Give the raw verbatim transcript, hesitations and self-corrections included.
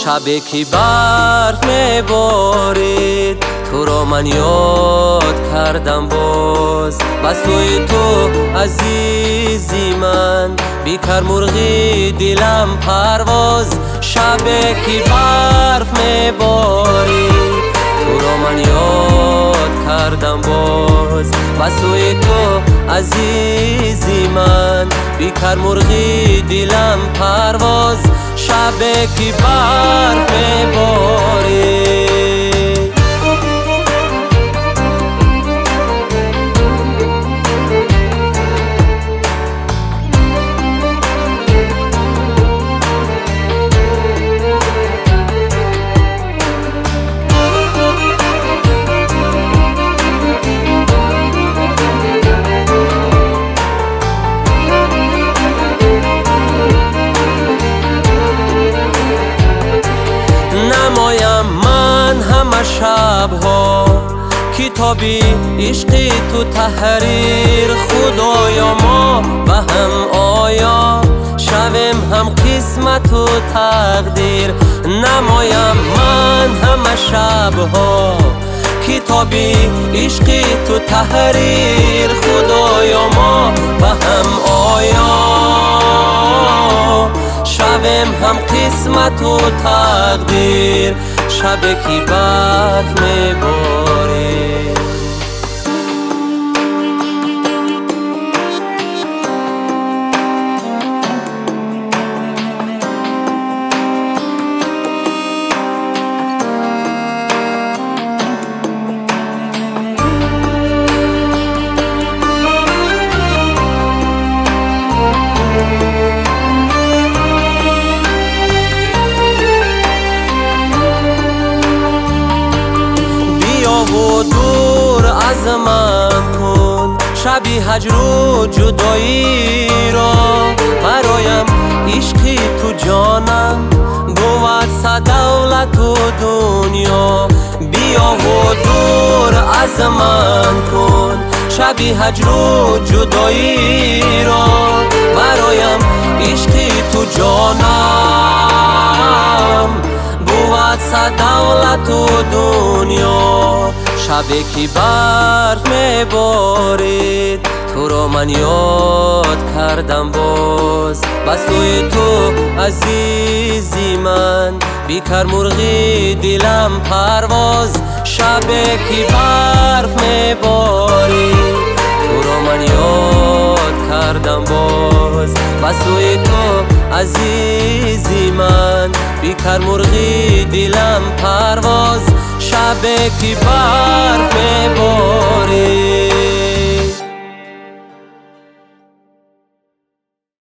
شبی که برف میبارید تو را من یاد کردم باز و سوی تو عزیزی من بیکر مرغی دلم پرواز. شبی که برف میبارید تو را من یاد کردم باز و سوی تو عزیزی من بیکر مرغی دلم پرواز. شبی که برف میبارید نمایم من همه شبها کتابی عشقی تو تحریر. خدایا ما به هم آیا شویم هم قسمت و تقدیر. نمایم من همه شبها کتابی عشقی تو تحریر. خدایا ما به هم آیا شویم هم قسمت و تقدیر. شبی که برف میبارید و دور از من کن شبی هجر و جدایی را. برایم عشقی تو جانم بود صد دولت و دنیا. بیا و دور از من کن شبی هجر و جدایی را. برایم عشقی تو جانم بود صد دولت و دنیا. شبی که برف میبارید تو را من یاد کردم باز و سوی تو عزیزی من بیکر مرغی دلم پرواز. شبی که برف میبارید تو را من یاد کردم باز و سوی تو عزیزی من بیکر مرغی دلم پرواز. شبی که برف میبارید